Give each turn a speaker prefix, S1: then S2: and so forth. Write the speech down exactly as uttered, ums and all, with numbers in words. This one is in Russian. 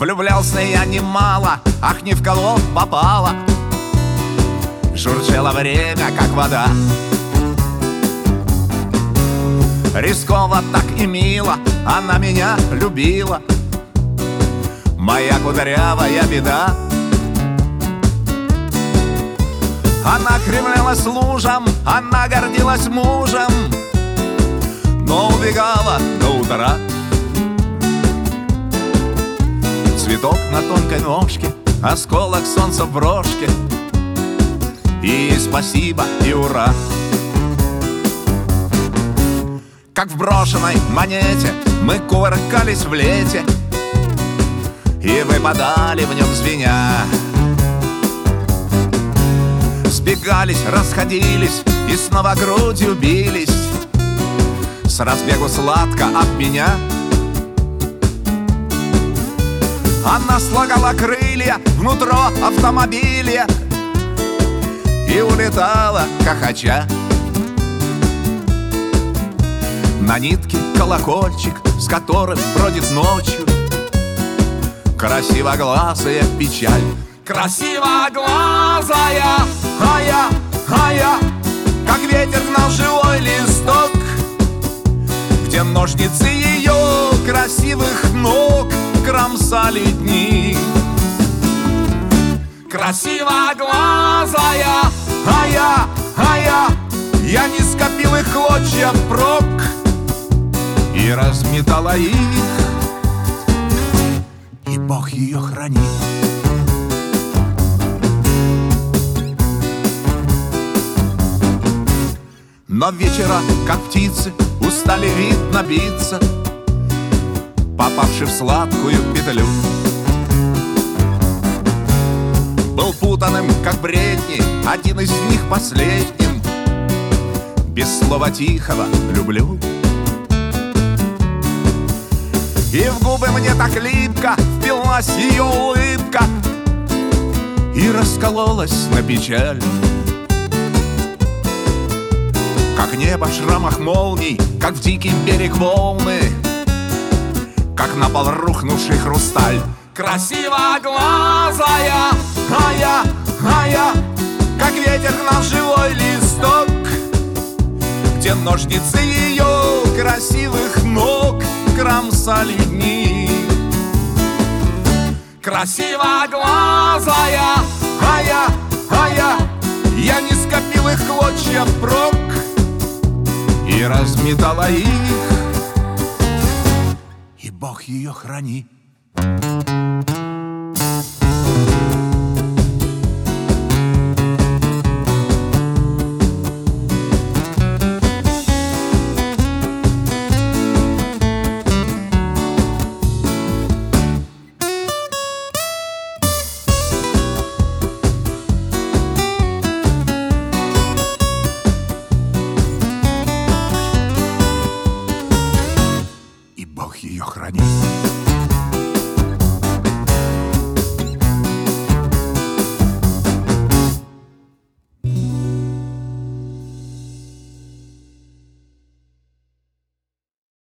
S1: Влюблялся я немало, ах, не в кого попало. Журчало время, как вода. Рисково так и мило она меня любила, моя кудрявая беда. Она кривлялась лужам, она гордилась мужем, но убегала до утра. Цветок на тонкой ножке, осколок солнца в брошке, и ей спасибо и ура. Как в брошенной монете мы кувыркались в лете и выпадали в нем звеня. Сбегались, расходились и снова грудью бились, с разбегу сладко об меня. Она слагала крылья внутрь автомобиля и улетала, хохоча. На нитке колокольчик, с которым бродит ночью красивоглазая печаль. Красивоглазая, а я, а я, как ветер гнал живой листок, где ножницы ее красивых ног кромсали дни. Красивоглазая, а я, а я, я не скопил их клочья впрок и разметала их, и Бог ее хранит. Но вечера, как птицы, устали, видно, биться, попавши в сладкую петлю. Был путанным, как бредни, один из них последним, без слова тихого «люблю». И в губы мне так липко впилась ее улыбка и раскололась на печаль. Как небо в шрамах молний, как в дикий берег волны, как на пол рухнувший хрусталь. Красивоглазая, а я, а я, как ветер гнал живой листок, где ножницы ее красивых ног кромсали дни. Красивоглазая, а я, а я, я не скопил их клочья впрок и разметала их, и Бог ее храни.